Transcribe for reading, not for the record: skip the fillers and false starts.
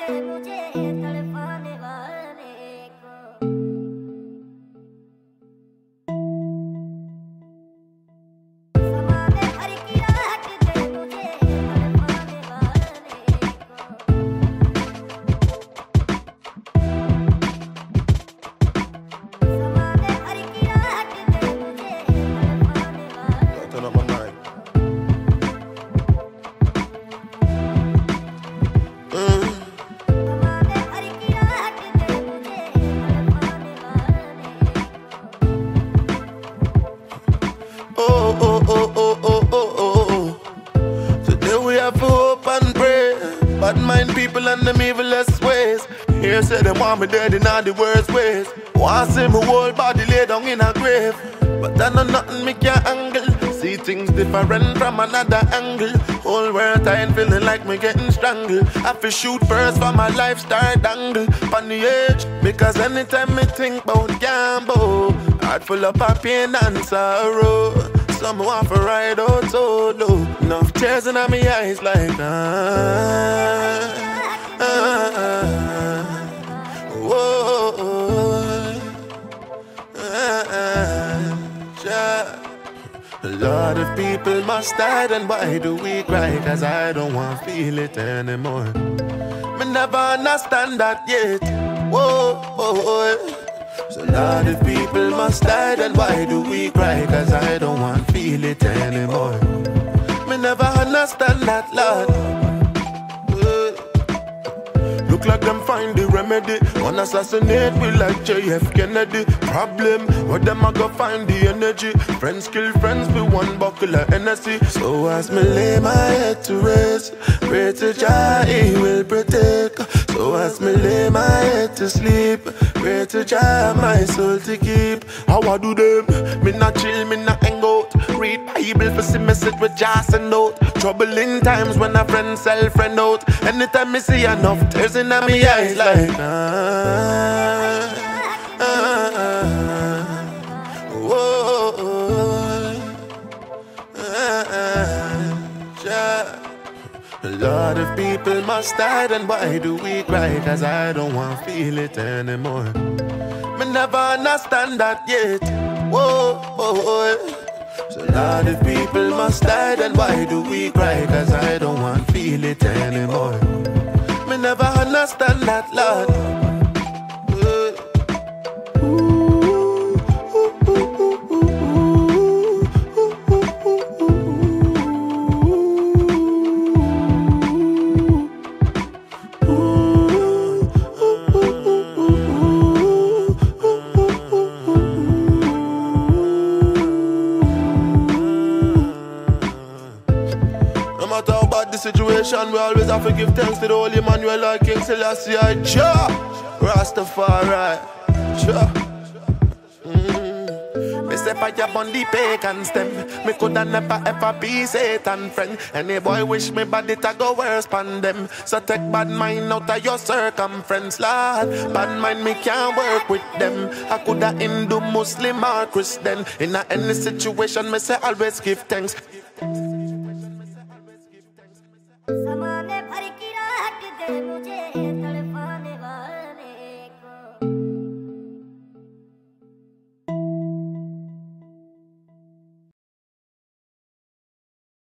Bad mind people and them evilest ways. Here say them want me dead in all the worst ways. Want see me whole body lay down in a grave. But I know nothing me can angle. See things different from another angle. Whole world tired feeling like me getting strangled. I fi shoot first for my life start dangle on the edge. Because anytime me think about gamble, heart full of pain and sorrow. Some want to ride out solo. Enough tears in my eyes like A lot of people must die, and why do we cry? Cause I don't want to feel it anymore. Me never understand that yet. So a lot of people must die, and why do we cry? Cause I don't want to feel it anymore. Me never understand that, Lord. Look like them find the remedy. One assassinate we like JF Kennedy. Problem, where them I go find the energy? Friends kill friends with one buckle of energy. So as me lay my head to rest, pray to Jah He will protect. So as me lay my head to sleep, pray to Jah my soul to keep. How I do them? Me not chill, me not hang out. Read Bible for see message with just a note. Troubling times when a friend sell friend out. Anytime me see enough tears in my eyes like A lot of people must die, and why do we cry? Cause I don't want to feel it anymore. Me never understand that yet. So a lot of people must die, and why do we cry? Cause I don't want to feel it anymore. Me never understand that, Lord. No matter how bad the situation, we always have to give thanks to the Holy Emmanuel like King Selassie I Jah Rastafari Jah. Me say fire on the pagan stem. Me coulda never ever be Satan friend. Any boy wish me bad it a go worse pan them. So take bad mind out of your circumference, Lord. Bad mind me can't work with them. I coulda Hindu, Muslim or Christian. In any situation me say always give thanks.